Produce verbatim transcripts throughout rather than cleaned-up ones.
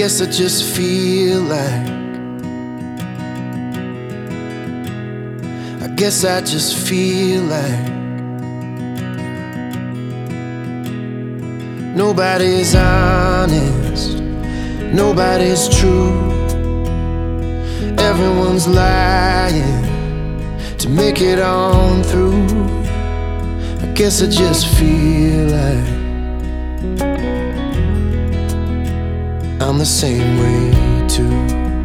guess I just feel like, I guess I just feel like nobody's honest, nobody's true. Everyone's lying to make it on through. I guess I just feel like I'm the same way too.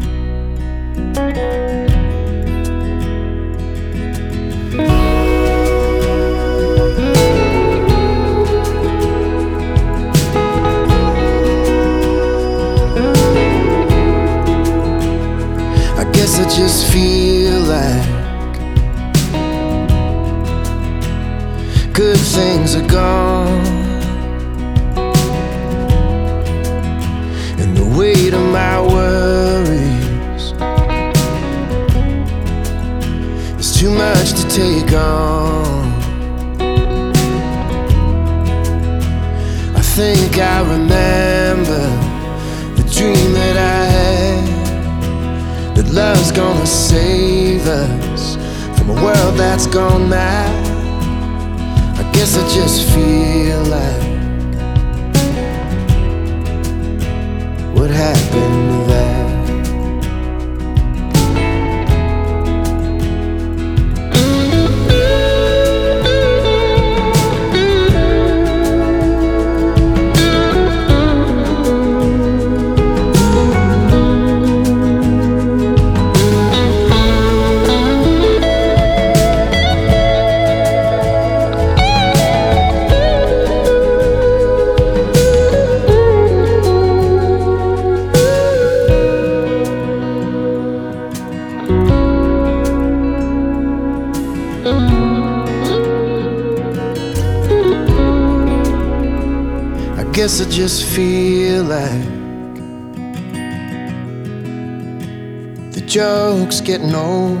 I guess I just feel like good things are gone, and the weight of my worries is too much to take on. I think I remember the dream that I had, that love's gonna save us from a world that's gone mad. I guess I just feel like what happened to that? I guess I just feel like the joke's getting old,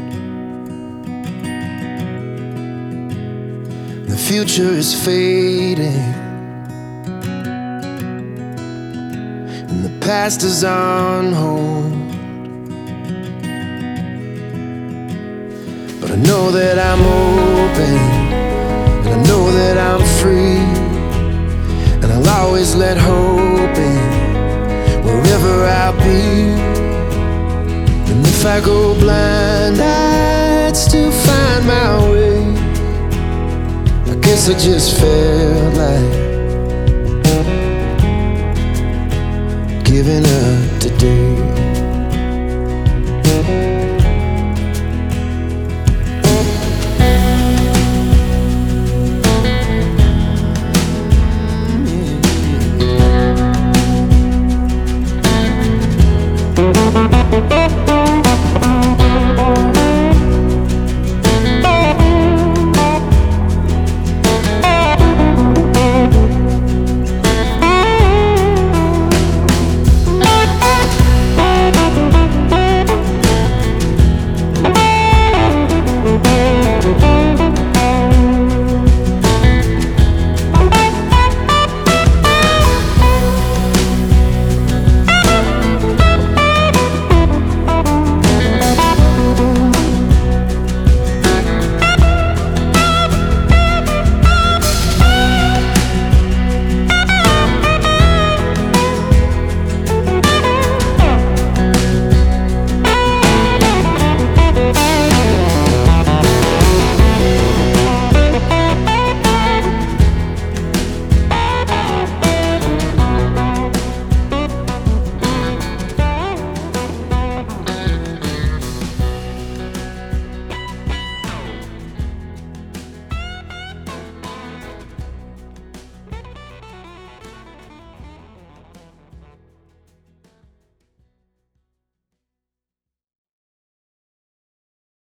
the future is fading, and the past is on hold. But I know that I'm open, and I know that I'm free, and I'll always let hope in wherever I'll be. And if I go blind, I'd still find my way. I guess I just felt like giving up today.